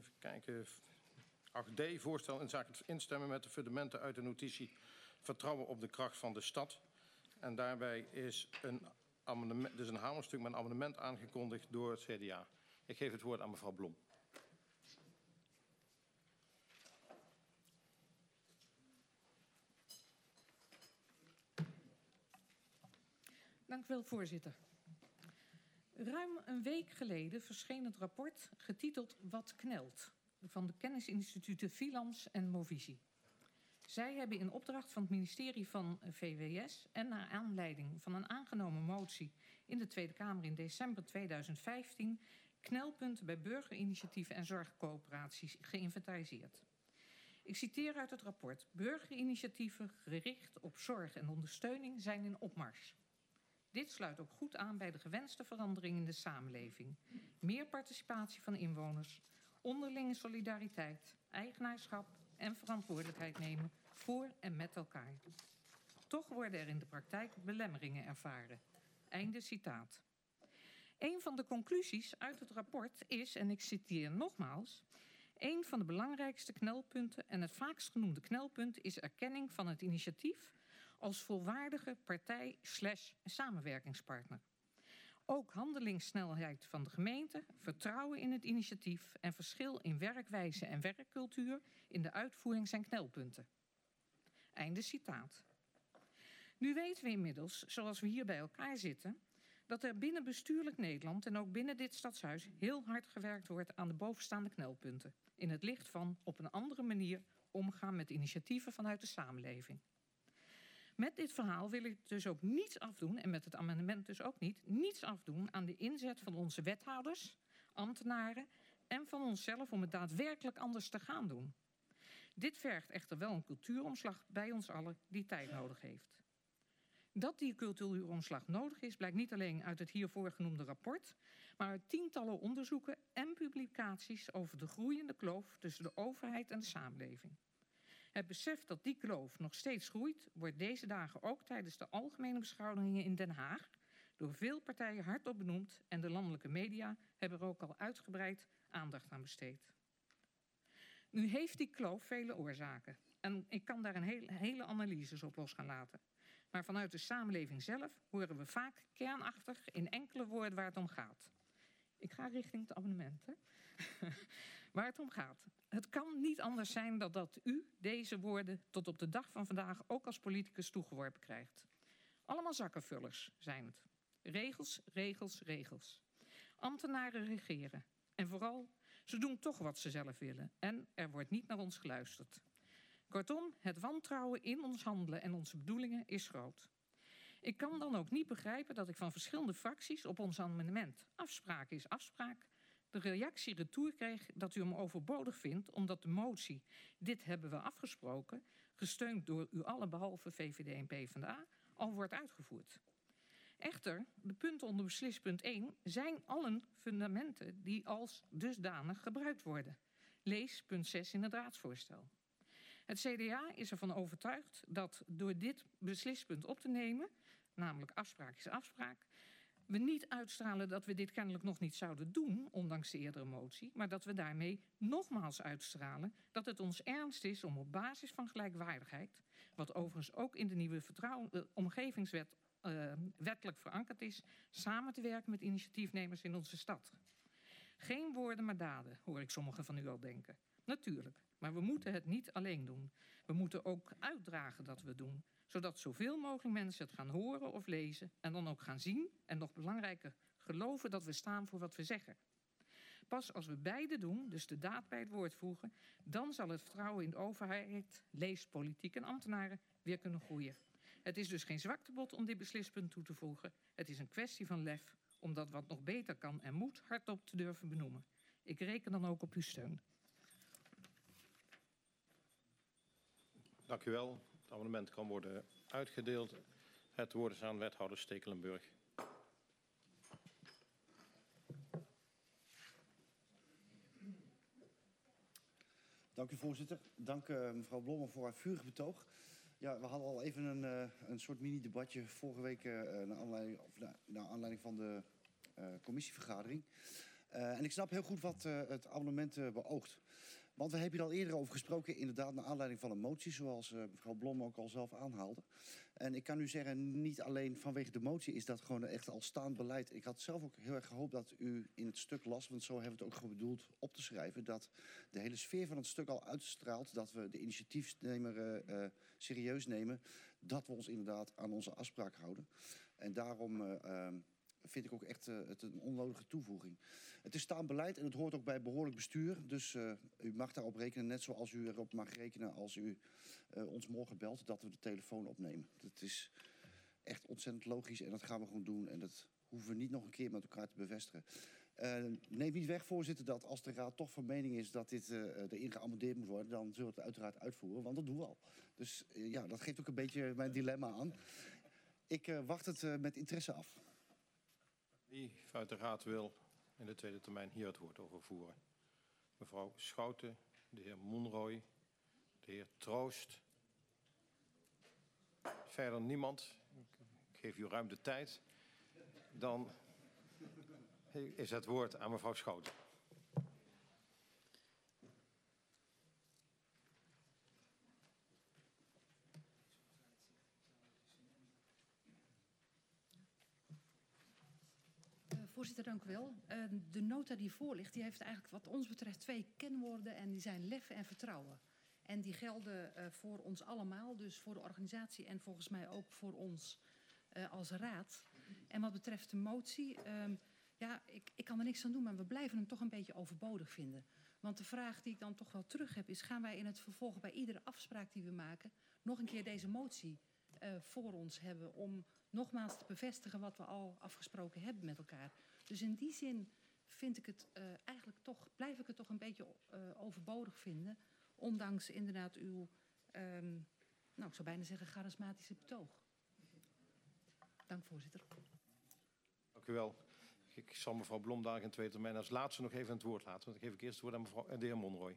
Even kijken. 8D, voorstel in zaken het instemmen met de fundamenten uit de notitie Vertrouwen op de kracht van de stad. En daarbij is een amendement, dus een hamerstuk met een amendement aangekondigd door het CDA. Ik geef het woord aan mevrouw Blom. Dank u wel, voorzitter. Ruim een week geleden verscheen het rapport getiteld Wat knelt van de kennisinstituten Filans en Movisie. Zij hebben in opdracht van het ministerie van VWS en naar aanleiding van een aangenomen motie in de Tweede Kamer in december 2015 knelpunten bij burgerinitiatieven en zorgcoöperaties geïnventariseerd. Ik citeer uit het rapport: burgerinitiatieven gericht op zorg en ondersteuning zijn in opmars. Dit sluit ook goed aan bij de gewenste verandering in de samenleving. Meer participatie van inwoners, onderlinge solidariteit, eigenaarschap en verantwoordelijkheid nemen voor en met elkaar. Toch worden er in de praktijk belemmeringen ervaren. Einde citaat. Een van de conclusies uit het rapport is, en ik citeer nogmaals: een van de belangrijkste knelpunten en het vaakst genoemde knelpunt is erkenning van het initiatief als volwaardige partij/samenwerkingspartner. Ook handelingssnelheid van de gemeente, vertrouwen in het initiatief en verschil in werkwijze en werkcultuur in de uitvoering zijn knelpunten. Einde citaat. Nu weten we inmiddels, zoals we hier bij elkaar zitten, dat er binnen bestuurlijk Nederland en ook binnen dit stadshuis heel hard gewerkt wordt aan de bovenstaande knelpunten. In het licht van op een andere manier omgaan met initiatieven vanuit de samenleving. Met dit verhaal wil ik dus ook niets afdoen, en met het amendement dus ook niet, niets afdoen aan de inzet van onze wethouders, ambtenaren en van onszelf om het daadwerkelijk anders te gaan doen. Dit vergt echter wel een cultuuromslag bij ons allen die tijd nodig heeft. Dat die cultuuromslag nodig is, blijkt niet alleen uit het hiervoor genoemde rapport, maar uit tientallen onderzoeken en publicaties over de groeiende kloof tussen de overheid en de samenleving. Het besef dat die kloof nog steeds groeit, wordt deze dagen ook tijdens de algemene beschouwingen in Den Haag door veel partijen hardop benoemd en de landelijke media hebben er ook al uitgebreid aandacht aan besteed. Nu heeft die kloof vele oorzaken en ik kan daar een hele analyses op los gaan laten. Maar vanuit de samenleving zelf horen we vaak kernachtig in enkele woorden waar het om gaat. Ik ga richting het abonnement. Hè? Waar het om gaat. Het kan niet anders zijn dan dat u deze woorden tot op de dag van vandaag ook als politicus toegeworpen krijgt. Allemaal zakkenvullers zijn het. Regels, regels, regels. Ambtenaren regeren. En vooral, ze doen toch wat ze zelf willen. En er wordt niet naar ons geluisterd. Kortom, het wantrouwen in ons handelen en onze bedoelingen is groot. Ik kan dan ook niet begrijpen dat ik van verschillende fracties op ons amendement afspraak is afspraak de reactie retour kreeg dat u hem overbodig vindt omdat de motie dit hebben we afgesproken, gesteund door u allen behalve VVD en PvdA, al wordt uitgevoerd. Echter, de punten onder beslispunt 1 zijn allen fundamenten die als dusdanig gebruikt worden. Lees punt 6 in het raadsvoorstel. Het CDA is ervan overtuigd dat door dit beslispunt op te nemen, namelijk afspraak is afspraak, we niet uitstralen dat we dit kennelijk nog niet zouden doen, ondanks de eerdere motie, maar dat we daarmee nogmaals uitstralen dat het ons ernst is om op basis van gelijkwaardigheid, wat overigens ook in de nieuwe omgevingswet wettelijk verankerd is, samen te werken met initiatiefnemers in onze stad. Geen woorden maar daden, hoor ik sommigen van u al denken. Natuurlijk, maar we moeten het niet alleen doen. We moeten ook uitdragen dat we het doen, zodat zoveel mogelijk mensen het gaan horen of lezen en dan ook gaan zien en nog belangrijker geloven dat we staan voor wat we zeggen. Pas als we beide doen, dus de daad bij het woord voegen, dan zal het vertrouwen in de overheid, lees politiek en ambtenaren, weer kunnen groeien. Het is dus geen zwaktebod om dit beslispunt toe te voegen. Het is een kwestie van lef om dat wat nog beter kan en moet hardop te durven benoemen. Ik reken dan ook op uw steun. Dank u wel. Het amendement kan worden uitgedeeld. Het woord is aan wethouder Stekelenburg. Dank u, voorzitter. Dank mevrouw Blommer voor haar vurig betoog. Ja, we hadden al even een soort mini-debatje vorige week naar aanleiding van de commissievergadering. En ik snap heel goed wat het amendement beoogt. Want we hebben hier al eerder over gesproken, inderdaad naar aanleiding van een motie, zoals mevrouw Blom ook al zelf aanhaalde. En ik kan u zeggen, niet alleen vanwege de motie is dat gewoon echt al staand beleid. Ik had zelf ook heel erg gehoopt dat u in het stuk las, want zo hebben we het ook bedoeld op te schrijven, dat de hele sfeer van het stuk al uitstraalt, dat we de initiatiefnemer serieus nemen, dat we ons inderdaad aan onze afspraak houden. En daarom vind ik ook echt het een onnodige toevoeging. Het is staand beleid en het hoort ook bij behoorlijk bestuur. Dus u mag daarop rekenen, net zoals u erop mag rekenen als u ons morgen belt, dat we de telefoon opnemen. Dat is echt ontzettend logisch en dat gaan we gewoon doen. En dat hoeven we niet nog een keer met elkaar te bevestigen. Neem niet weg, voorzitter, dat als de raad toch van mening is dat dit erin geamendeerd moet worden, dan zullen we het uiteraard uitvoeren, want dat doen we al. Dus ja, dat geeft ook een beetje mijn dilemma aan. Ik wacht het met interesse af. Wie vanuit de raad wil in de tweede termijn hier het woord over voeren? Mevrouw Schouten, de heer Monroy, de heer Troost. Verder niemand. Ik geef u ruim de tijd. Dan is het woord aan mevrouw Schouten. Voorzitter, dank u wel. De nota die voor ligt, die heeft eigenlijk wat ons betreft 2 kenwoorden en die zijn lef en vertrouwen. En die gelden voor ons allemaal, dus voor de organisatie en volgens mij ook voor ons als raad. En wat betreft de motie, ja, ik kan er niks aan doen, maar we blijven hem toch een beetje overbodig vinden. Want de vraag die ik dan toch wel terug heb is, gaan wij in het vervolg bij iedere afspraak die we maken nog een keer deze motie voor ons hebben om nogmaals te bevestigen wat we al afgesproken hebben met elkaar. Dus in die zin vind ik het eigenlijk toch, blijf ik het toch een beetje overbodig vinden. Ondanks inderdaad uw, nou ik zou bijna zeggen, charismatische betoog. Dank voorzitter. Dank u wel. Ik zal mevrouw Blom daar in tweede termijn als laatste nog even het woord laten. Want dan geef ik eerst het woord aan de heer Monroy.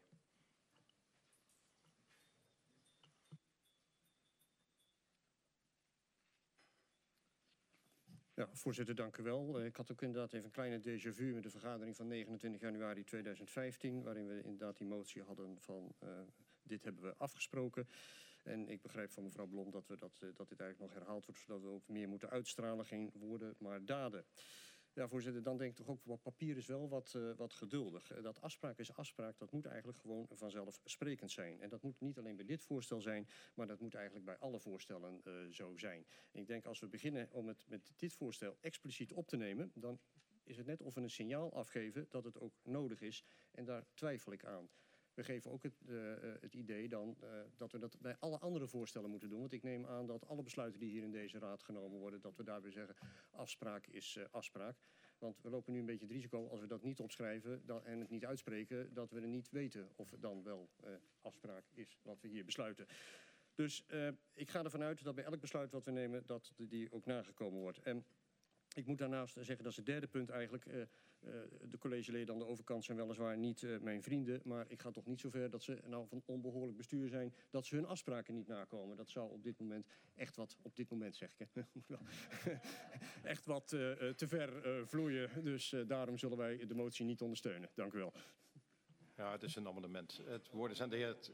Ja, voorzitter, dank u wel. Ik had ook inderdaad even een kleine déjà vu met de vergadering van 29 januari 2015... waarin we inderdaad die motie hadden van dit hebben we afgesproken. En ik begrijp van mevrouw Blom dat dit eigenlijk nog herhaald wordt... zodat we ook meer moeten uitstralen, geen woorden, maar daden. Ja, voorzitter, dan denk ik toch ook, wat papier is wel wat geduldig. Dat afspraak is afspraak, dat moet eigenlijk gewoon vanzelfsprekend zijn. En dat moet niet alleen bij dit voorstel zijn, maar dat moet eigenlijk bij alle voorstellen zo zijn. En ik denk als we beginnen om het met dit voorstel expliciet op te nemen, dan is het net of we een signaal afgeven dat het ook nodig is. En daar twijfel ik aan. We geven ook het idee dan dat we dat bij alle andere voorstellen moeten doen. Want ik neem aan dat alle besluiten die hier in deze raad genomen worden, dat we daarbij zeggen afspraak is afspraak. Want we lopen nu een beetje het risico als we dat niet opschrijven en het niet uitspreken, dat we er niet weten of het dan wel afspraak is wat we hier besluiten. Dus ik ga ervan uit dat bij elk besluit wat we nemen, dat die ook nagekomen wordt. En ik moet daarnaast zeggen, dat is het derde punt eigenlijk. De collegeleden aan de overkant zijn weliswaar niet mijn vrienden, maar ik ga toch niet zover dat ze nou van onbehoorlijk bestuur zijn, dat ze hun afspraken niet nakomen. Dat zou op dit moment echt wat, op dit moment zeg ik, echt wat te ver vloeien. Dus daarom zullen wij de motie niet ondersteunen. Dank u wel. Ja, het is een amendement. Het woord is aan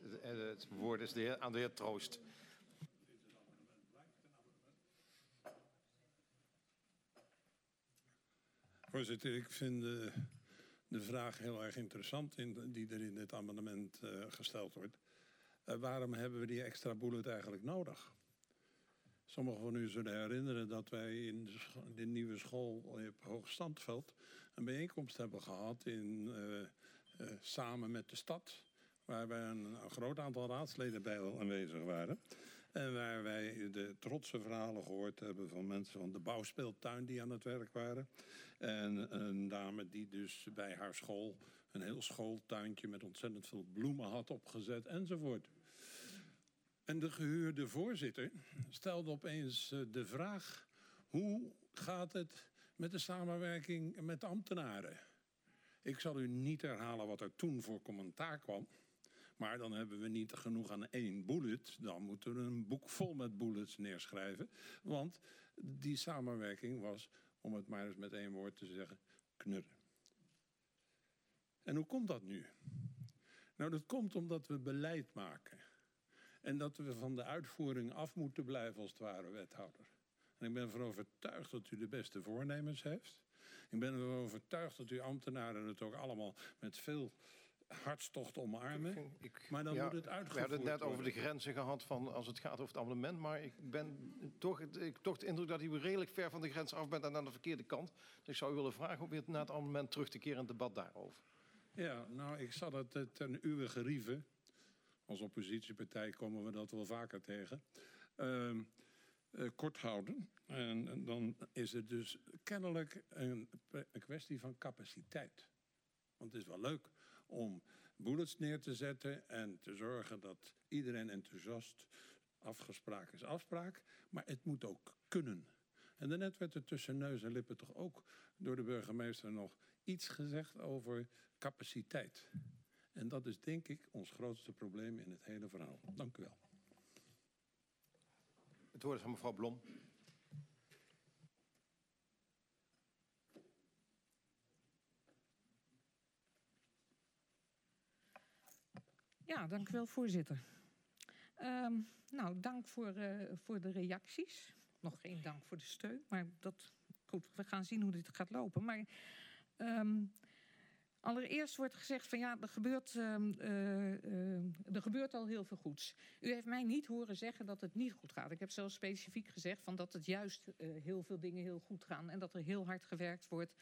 de heer Troost. Voorzitter, ik vind de vraag heel erg interessant die er in dit amendement gesteld wordt. Waarom hebben we die extra bullet eigenlijk nodig? Sommigen van u zullen herinneren dat wij in de nieuwe school op Hoogstandveld een bijeenkomst hebben gehad samen met de stad, waar wij een groot aantal raadsleden bij aanwezig waren. En waar wij de trotse verhalen gehoord hebben van mensen van de bouwspeeltuin die aan het werk waren. En een dame die dus bij haar school een heel schooltuintje met ontzettend veel bloemen had opgezet enzovoort. En de gehuurde voorzitter stelde opeens de vraag: hoe gaat het met de samenwerking met de ambtenaren? Ik zal u niet herhalen wat er toen voor commentaar kwam. Maar dan hebben we niet genoeg aan 1 bullet. Dan moeten we een boek vol met bullets neerschrijven. Want die samenwerking was, om het maar eens met 1 woord te zeggen, knurren. En hoe komt dat nu? Nou, dat komt omdat we beleid maken. En dat we van de uitvoering af moeten blijven als het ware, wethouder. En ik ben ervan overtuigd dat u de beste voornemens heeft. Ik ben ervan overtuigd dat uw ambtenaren het ook allemaal met veel hartstocht omarmen. Maar dan moet het uitgevoerd We hebben het net worden. over de grenzen gehad van als het gaat over het amendement. Maar ik ben toch de indruk dat u redelijk ver van de grens af bent en aan de verkeerde kant. Dus ik zou u willen vragen om weer na het amendement terug te keren in het debat daarover. Ja, nou, ik zal het ten uwe gerieven. Als oppositiepartij komen we dat wel vaker tegen. Kort houden. En dan is het dus kennelijk een kwestie van capaciteit. Want het is wel leuk om bullets neer te zetten en te zorgen dat iedereen enthousiast. Afgespraak is afspraak, maar het moet ook kunnen. En daarnet werd er tussen neus en lippen toch ook door de burgemeester nog iets gezegd over capaciteit. En dat is denk ik ons grootste probleem in het hele verhaal. Dank u wel. Het woord is aan mevrouw Blom. Ja, dank u wel, voorzitter. Nou, dank voor de reacties. Nog geen dank voor de steun, maar goed, we gaan zien hoe dit gaat lopen. Maar allereerst wordt gezegd van ja, er gebeurt al heel veel goeds. U heeft mij niet horen zeggen dat het niet goed gaat. Ik heb zelfs specifiek gezegd van dat het juist heel veel dingen heel goed gaan en dat er heel hard gewerkt wordt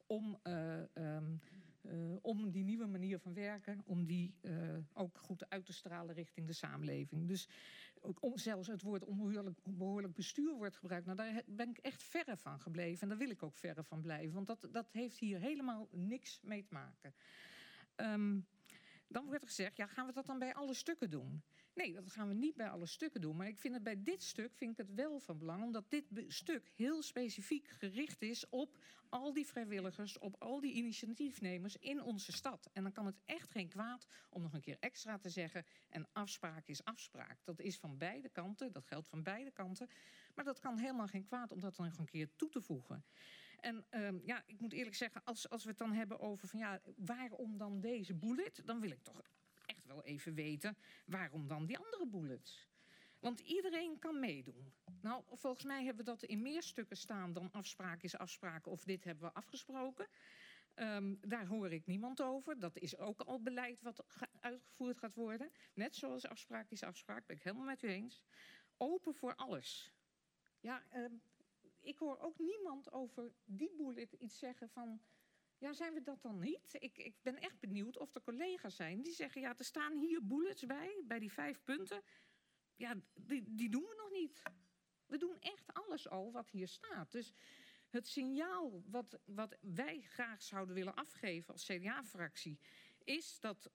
om die nieuwe manier van werken, om die ook goed uit te stralen richting de samenleving. Dus zelfs het woord onbehoorlijk bestuur wordt gebruikt. Nou, daar ben ik echt verre van gebleven. En daar wil ik ook verre van blijven. Want dat heeft hier helemaal niks mee te maken. Dan wordt er gezegd, ja, gaan we dat dan bij alle stukken doen? Nee, dat gaan we niet bij alle stukken doen. Maar ik vind het bij dit stuk wel van belang, omdat dit stuk heel specifiek gericht is op al die vrijwilligers, op al die initiatiefnemers in onze stad. En dan kan het echt geen kwaad om nog een keer extra te zeggen, en afspraak is afspraak. Dat is van beide kanten, dat geldt van beide kanten. Maar dat kan helemaal geen kwaad om dat dan nog een keer toe te voegen. En ja, ik moet eerlijk zeggen, als we het dan hebben over van ja, waarom dan deze bullet? Dan wil ik toch echt wel even weten, waarom dan die andere bullets? Want iedereen kan meedoen. Nou, volgens mij hebben we dat in meer stukken staan dan afspraak is afspraak of dit hebben we afgesproken. Daar hoor ik niemand over. Dat is ook al beleid wat uitgevoerd gaat worden. Net zoals afspraak is afspraak, ben ik helemaal met u eens. Open voor alles. Ja, ik hoor ook niemand over die bullet iets zeggen van, ja, zijn we dat dan niet? Ik ben echt benieuwd of er collega's zijn die zeggen, ja, er staan hier bullets bij die 5 punten. Ja, die doen we nog niet. We doen echt alles al wat hier staat. Dus het signaal wat wij graag zouden willen afgeven als CDA-fractie is dat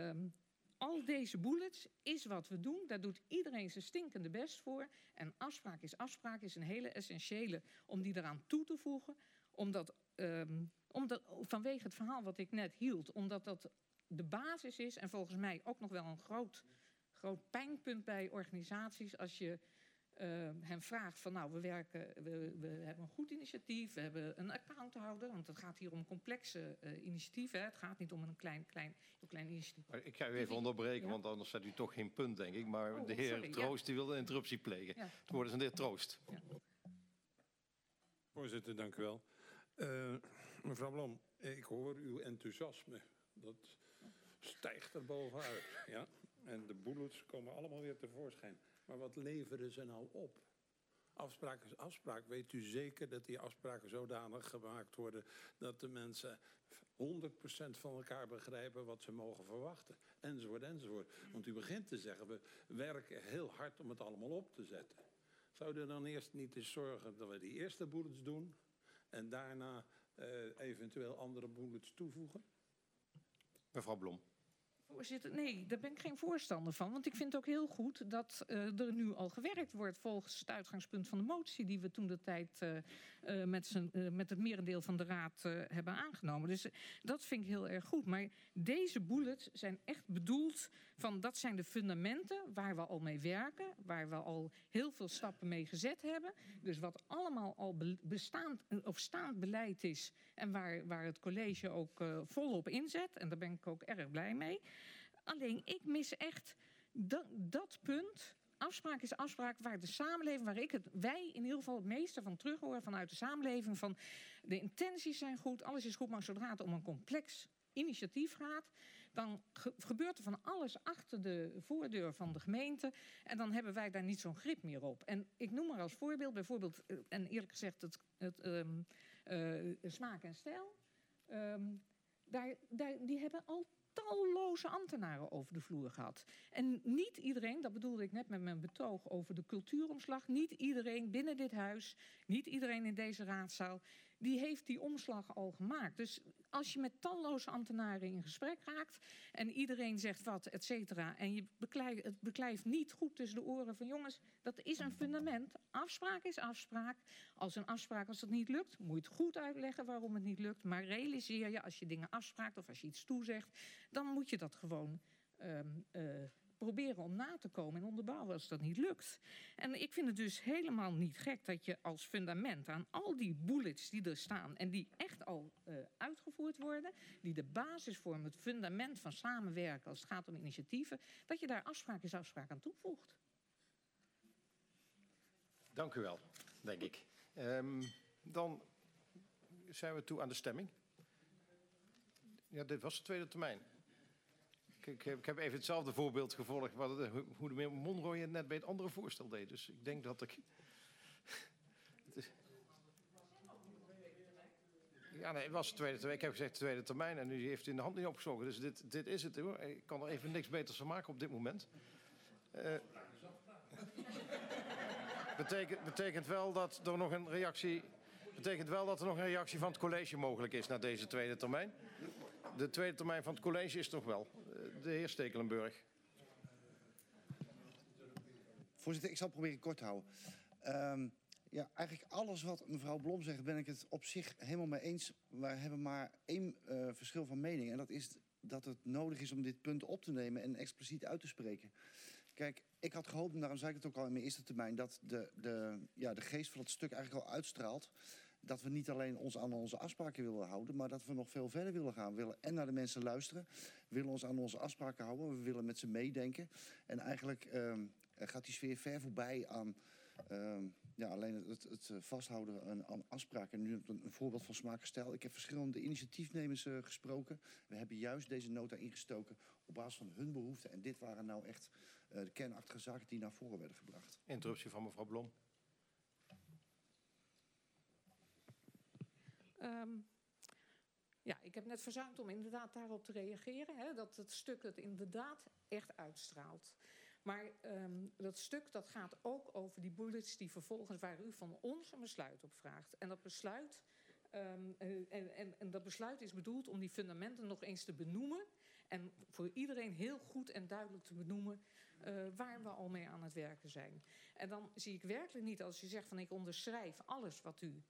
al deze bullets is wat we doen. Daar doet iedereen zijn stinkende best voor. En afspraak is een hele essentiële om die eraan toe te voegen. Omdat vanwege het verhaal wat ik net hield. Omdat dat de basis is en volgens mij ook nog wel een groot pijnpunt bij organisaties. Als je hen vraagt van nou, we hebben een goed initiatief. We hebben een accounthouder. Want het gaat hier om complexe initiatieven. Het gaat niet om een klein initiatief. Maar ik ga u even onderbreken, Ja? want anders zet u toch geen punt, denk ik. Maar de heer sorry, Troost die wil een interruptie plegen. Ja. Het woord is aan de heer Troost. Ja. Voorzitter, dank u wel. Mevrouw Blom, ik hoor uw enthousiasme. Dat stijgt er bovenuit. Ja? En de bullets komen allemaal weer tevoorschijn. Maar wat leveren ze nou op? Afspraak is afspraak. Weet u zeker dat die afspraken zodanig gemaakt worden dat de mensen 100% van elkaar begrijpen wat ze mogen verwachten? Enzovoort, enzovoort. Want u begint te zeggen, we werken heel hard om het allemaal op te zetten. Zouden we dan eerst niet eens zorgen dat we die eerste bullets doen en daarna eventueel andere bullets toevoegen? Mevrouw Blom. Voorzitter, nee, daar ben ik geen voorstander van. Want ik vind ook heel goed dat er nu al gewerkt wordt volgens het uitgangspunt van de motie die we toen de tijd met het merendeel van de raad hebben aangenomen. Dus dat vind ik heel erg goed. Maar deze bullets zijn echt bedoeld van dat zijn de fundamenten waar we al mee werken, waar we al heel veel stappen mee gezet hebben. Dus wat allemaal al staand beleid is en waar het college ook volop inzet. En daar ben ik ook erg blij mee. Alleen, ik mis echt dat punt. Afspraak is afspraak waar de samenleving, wij in ieder geval het meeste van terug horen vanuit de samenleving. Van de intenties zijn goed, alles is goed, maar zodra het om een complex initiatief gaat, dan gebeurt er van alles achter de voordeur van de gemeente. En dan hebben wij daar niet zo'n grip meer op. En ik noem maar als voorbeeld, bijvoorbeeld, en eerlijk gezegd, smaak en stijl. Die hebben al talloze ambtenaren over de vloer gehad. En niet iedereen, dat bedoelde ik net met mijn betoog over de cultuuromslag, niet iedereen binnen dit huis, niet iedereen in deze raadzaal, die heeft die omslag al gemaakt. Dus als je met talloze ambtenaren in gesprek raakt en iedereen zegt wat, et cetera, en het beklijft niet goed tussen de oren van jongens, dat is een fundament. Afspraak is afspraak. Als dat niet lukt, moet je het goed uitleggen waarom het niet lukt. Maar realiseer je, als je dingen afspraakt of als je iets toezegt, dan moet je dat gewoon proberen om na te komen en onderbouwen als dat niet lukt. En ik vind het dus helemaal niet gek dat je als fundament aan al die bullets die er staan en die echt al uitgevoerd worden, die de basis vormen, het fundament van samenwerken als het gaat om initiatieven, dat je daar afspraak is afspraak aan toevoegt. Dank u wel, denk ik. Dan zijn we toe aan de stemming. Ja, dit was de tweede termijn. Ik heb even hetzelfde voorbeeld gevolgd hoe de meneer Monroy het net bij het andere voorstel deed. Dus ik denk dat ik... Ja, nee, het was de tweede termijn. Ik heb gezegd de tweede termijn en nu heeft hij in de hand niet opgezogen. Dus dit is het hoor. Ik kan er even niks beters van maken op dit moment. Betekent wel dat er nog een reactie... Betekent wel dat er nog een reactie van het college mogelijk is na deze tweede termijn. De tweede termijn van het college is toch wel. De heer Stekelenburg. Voorzitter, ik zal het proberen kort te houden. Ja, eigenlijk alles wat mevrouw Blom zegt, ben ik het op zich helemaal mee eens. We hebben maar één verschil van mening. En dat is dat het nodig is om dit punt op te nemen en expliciet uit te spreken. Kijk, ik had gehoopt, en daarom zei ik het ook al in mijn eerste termijn, dat de geest van het stuk eigenlijk al uitstraalt. Dat we niet alleen ons aan onze afspraken willen houden, maar dat we nog veel verder willen gaan. We willen en naar de mensen luisteren, we willen ons aan onze afspraken houden, we willen met ze meedenken. En eigenlijk gaat die sfeer ver voorbij aan alleen het vasthouden aan afspraken. En nu een voorbeeld van smaak en stijl. Ik heb verschillende initiatiefnemers gesproken. We hebben juist deze nota ingestoken op basis van hun behoeften. En dit waren nou echt de kernachtige zaken die naar voren werden gebracht. Interruptie van mevrouw Blom. Ja, ik heb net verzuimd om inderdaad daarop te reageren. Hè, dat het stuk het inderdaad echt uitstraalt. Maar dat stuk dat gaat ook over die bullets die vervolgens waar u van ons een besluit op vraagt. En dat besluit, dat besluit is bedoeld om die fundamenten nog eens te benoemen. En voor iedereen heel goed en duidelijk te benoemen waar we al mee aan het werken zijn. En dan zie ik werkelijk niet als u zegt van ik onderschrijf alles wat u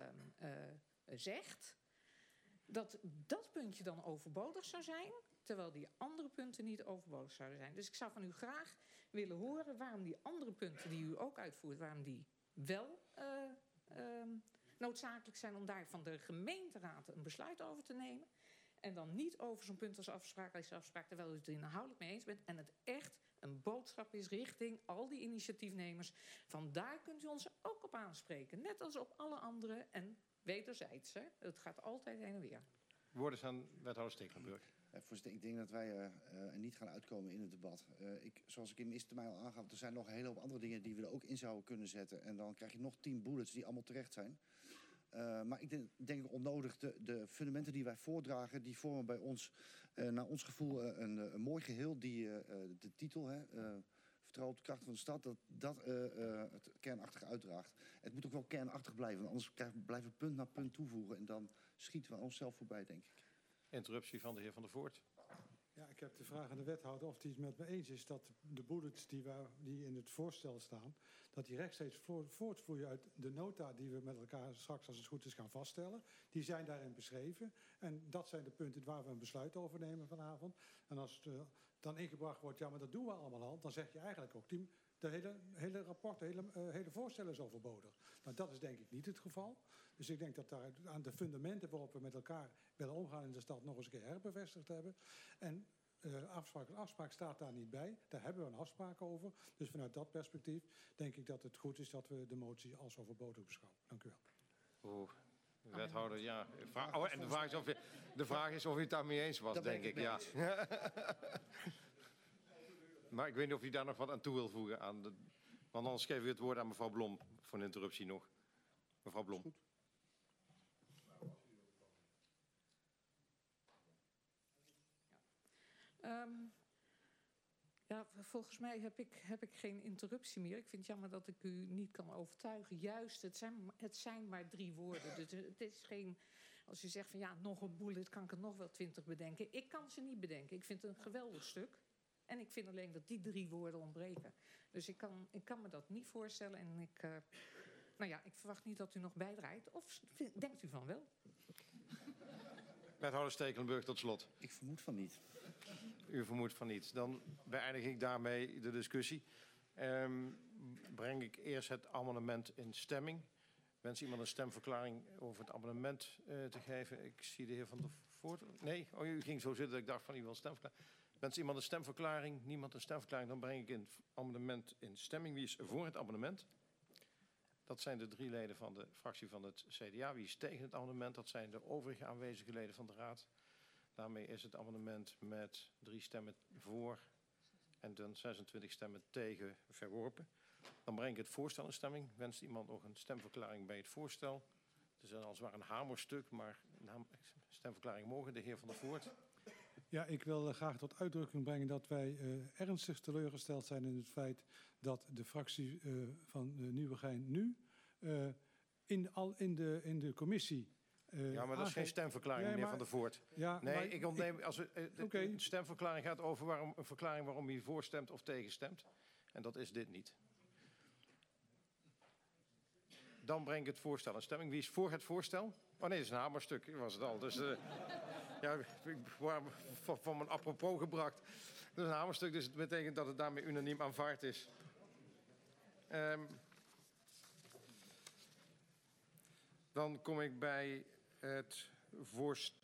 zegt, dat dat puntje dan overbodig zou zijn, terwijl die andere punten niet overbodig zouden zijn. Dus ik zou van u graag willen horen waarom die andere punten die u ook uitvoert, waarom die wel noodzakelijk zijn om daar van de gemeenteraad een besluit over te nemen. En dan niet over zo'n punt als afspraak, terwijl u het er inhoudelijk mee eens bent. En het echt een boodschap is richting al die initiatiefnemers. Van daar kunt u ons ook op aanspreken. Net als op alle andere en wederzijds. Hè. Het gaat altijd heen en weer. Woorden is aan wethouder Stekelenburg. Voorzitter, ik denk dat wij er niet gaan uitkomen in het debat. Zoals ik in mijn eerste termijn al aangaf, er zijn nog een hele hoop andere dingen die we er ook in zouden kunnen zetten. En dan krijg je nog 10 bullets die allemaal terecht zijn. Maar ik denk onnodig, de fundamenten die wij voordragen, die vormen bij ons, naar ons gevoel, een mooi geheel. Die de titel, Vertrouwen op de kracht van de stad, dat het kernachtig uitdraagt. Het moet ook wel kernachtig blijven, want anders blijven we punt na punt toevoegen. En dan schieten we onszelf voorbij, denk ik. Interruptie van de heer Van der Voort. Ja, ik heb de vraag aan de wethouder of hij het met me eens is dat de bullets die in het voorstel staan, dat die rechtstreeks voortvloeien uit de nota die we met elkaar straks, als het goed is, gaan vaststellen. Die zijn daarin beschreven. En dat zijn de punten waar we een besluit over nemen vanavond. En als het dan ingebracht wordt, ja, maar dat doen we allemaal al, dan zeg je eigenlijk ook, de hele rapport, de hele voorstel is overbodig. Nou, dat is denk ik niet het geval. Dus ik denk dat daar aan de fundamenten waarop we met elkaar willen omgaan in de stad nog eens een keer herbevestigd hebben. En afspraak staat daar niet bij. Daar hebben we een afspraak over. Dus vanuit dat perspectief denk ik dat het goed is dat we de motie als overbodig beschouwen. Dank u wel. Wethouder, ja. En de vraag is of u het daarmee eens was, denk ik. Ja. Maar ik weet niet of u daar nog wat aan toe wil voegen. Want anders geven we het woord aan mevrouw Blom voor een interruptie nog. Mevrouw Blom. Ja, volgens mij heb ik geen interruptie meer. Ik vind het jammer dat ik u niet kan overtuigen. Juist, het zijn maar 3 woorden. Dus het is geen... Als u zegt van ja, nog een bullet, kan ik er nog wel 20 bedenken. Ik kan ze niet bedenken. Ik vind het een geweldig stuk. En ik vind alleen dat die 3 woorden ontbreken. Dus ik kan me dat niet voorstellen. En ik verwacht niet dat u nog bijdraait. Of denkt u van wel? Wethouder Stekelenburg, tot slot. Ik vermoed van niet. U vermoedt van niet. Dan beëindig ik daarmee de discussie. Breng ik eerst het amendement in stemming. Wens iemand een stemverklaring over het amendement te geven? Ik zie de heer Van der Voort. Nee, u ging zo zitten dat ik dacht van u wil een stemverklaring. Wens iemand een stemverklaring? Niemand een stemverklaring? Dan breng ik het amendement in stemming. Wie is voor het amendement? Dat zijn de 3 leden van de fractie van het CDA. Wie is tegen het amendement? Dat zijn de overige aanwezige leden van de raad. Daarmee is het amendement met 3 stemmen voor en dan 26 stemmen tegen verworpen. Dan breng ik het voorstel in stemming. Wenst iemand nog een stemverklaring bij het voorstel? Het is als het ware een hamerstuk, maar een stemverklaring mogen. De heer Van der Voort. Ja, ik wil graag tot uitdrukking brengen dat wij ernstig teleurgesteld zijn in het feit dat de fractie van Nieuwegein nu in de commissie... ja, maar dat is geen stemverklaring, meneer Van der Voort. Ja, nee, maar ik ontneem... Een stemverklaring gaat over een verklaring waarom u voorstemt of tegenstemt. En dat is dit niet. Dan breng ik het voorstel in stemming. Wie is voor het voorstel? Oh nee, dat is een hamerstuk, was het al. Dus ja, ik word van mijn apropos gebracht. Dat is een hamerstuk, dus het betekent dat het daarmee unaniem aanvaard is. Dan kom ik bij het voorstel.